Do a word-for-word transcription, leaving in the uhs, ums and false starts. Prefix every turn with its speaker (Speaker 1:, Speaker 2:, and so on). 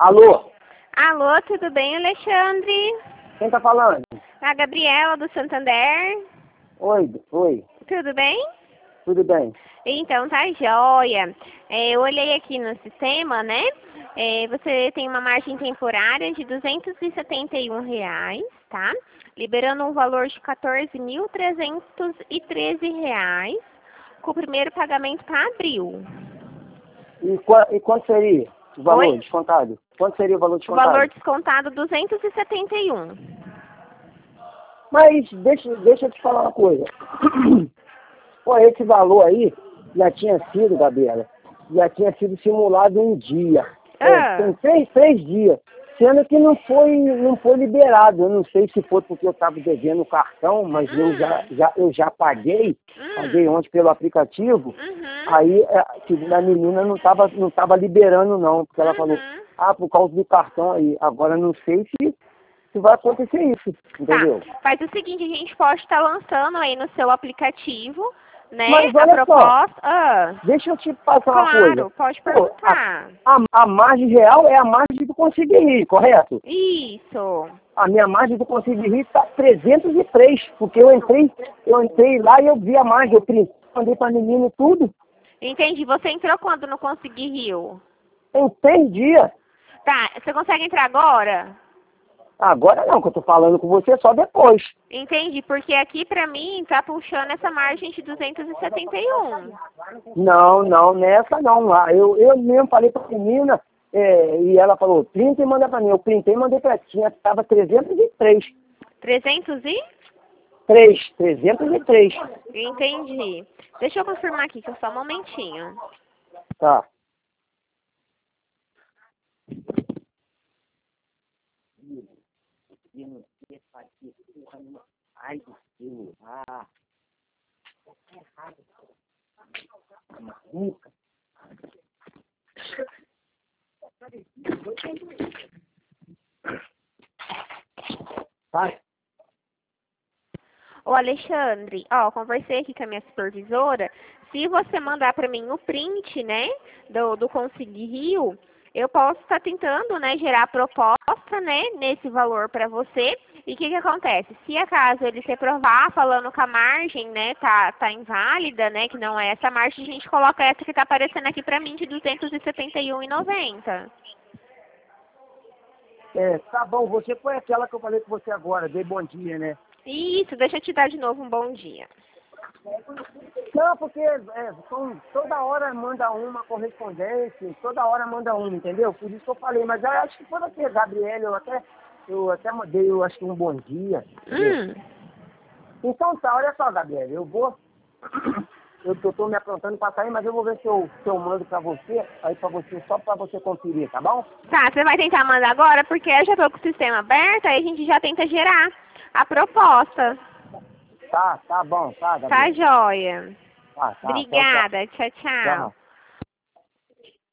Speaker 1: Alô?
Speaker 2: Alô, tudo bem, Alexandre?
Speaker 1: Quem tá falando?
Speaker 2: A Gabriela, do Santander.
Speaker 1: Oi, oi.
Speaker 2: Tudo bem?
Speaker 1: Tudo bem.
Speaker 2: Então, tá joia. É, eu olhei aqui no sistema, né? É, você tem uma margem temporária de duzentos e setenta e um reais, tá? Liberando um valor de quatorze mil trezentos e treze reais, com o primeiro pagamento para abril.
Speaker 1: E, qua, e quanto seria o valor
Speaker 2: Oi?
Speaker 1: descontado? Quanto seria o valor
Speaker 2: O
Speaker 1: descontado?
Speaker 2: valor descontado duzentos e setenta e um.
Speaker 1: Mas deixa, deixa eu te falar uma coisa. Pô, esse valor aí já tinha sido, Gabriela, já tinha sido simulado um dia. É,
Speaker 2: Ah.
Speaker 1: tem três, três dias. Sendo que não foi, não foi liberado. Eu não sei se foi porque eu estava devendo o cartão, mas
Speaker 2: Hum.
Speaker 1: eu, já, já, eu já paguei.
Speaker 2: Hum.
Speaker 1: Paguei ontem pelo aplicativo.
Speaker 2: Uhum.
Speaker 1: Aí é, segundo a menina não estava não tava liberando não, porque ela
Speaker 2: Uhum.
Speaker 1: falou, ah, por causa do cartão aí. Agora não sei se, se vai acontecer isso, entendeu?
Speaker 2: Tá, faz o seguinte, a gente pode estar lançando aí no seu aplicativo, né,
Speaker 1: Mas
Speaker 2: a
Speaker 1: olha só,
Speaker 2: proposta. Ah,
Speaker 1: deixa eu te passar uma
Speaker 2: claro,
Speaker 1: coisa.
Speaker 2: pode
Speaker 1: Pô,
Speaker 2: perguntar.
Speaker 1: a, a, a margem real é a margem do Conseguir Rir, correto?
Speaker 2: Isso.
Speaker 1: A minha margem do Conseguir Rir está trezentos e três, porque eu entrei, eu entrei lá e eu vi a margem, eu printei, mandei para menino e tudo.
Speaker 2: Entendi. Você entrou quando não Consegui Rio?
Speaker 1: Em três dias.
Speaker 2: Tá, você consegue entrar agora?
Speaker 1: Agora não, que eu tô falando com você só depois.
Speaker 2: Entendi, porque aqui pra mim tá puxando essa margem de duzentos e setenta e um.
Speaker 1: Não, não, nessa não. Ah, Eu, eu mesmo falei pra menina, é, e ela falou, printa e manda pra mim. Eu printei e mandei pra ti, tava trezentos e três.
Speaker 2: trezentos e?
Speaker 1: três, trezentos e três.
Speaker 2: Entendi. Deixa eu confirmar aqui, que só um momentinho.
Speaker 1: Tá. Ai, do céu. Ah. Nunca. Vai.
Speaker 2: Ô Alexandre, ó, conversei aqui com a minha supervisora. Se você mandar para mim o print, né, do, do Consegui Rio, eu posso estar tentando, né, gerar a proposta, né, nesse valor para você. E o que que acontece? Se acaso ele se aprovar falando que a margem, né, tá, tá inválida, né, que não é essa margem, a gente coloca essa que tá aparecendo aqui para mim de duzentos e setenta e um reais e noventa centavos.
Speaker 1: É, tá bom, você foi aquela que eu falei com você agora, dei bom dia, né?
Speaker 2: Isso, deixa eu te dar de novo um bom dia.
Speaker 1: Não, porque é, são, toda hora manda uma correspondência, toda hora manda uma, entendeu? Por isso que eu falei, mas eu acho que foi você, Gabriela, eu até, eu até mandei, eu acho que um bom dia. Entendeu?
Speaker 2: Hum.
Speaker 1: Então tá, olha só, Gabriela, eu vou, eu, eu tô me aprontando pra sair, mas eu vou ver se eu, se eu mando pra você, aí pra você, só pra você conferir, tá bom?
Speaker 2: Tá, você vai tentar mandar agora, porque eu já tô com o sistema aberto, aí a gente já tenta gerar a proposta.
Speaker 1: Tá, tá bom, tá,
Speaker 2: Tá
Speaker 1: Gabriela.
Speaker 2: joia.
Speaker 1: Tá, tá, tchau, tchau.
Speaker 2: Obrigada. Tchau, tchau.
Speaker 1: Tchau.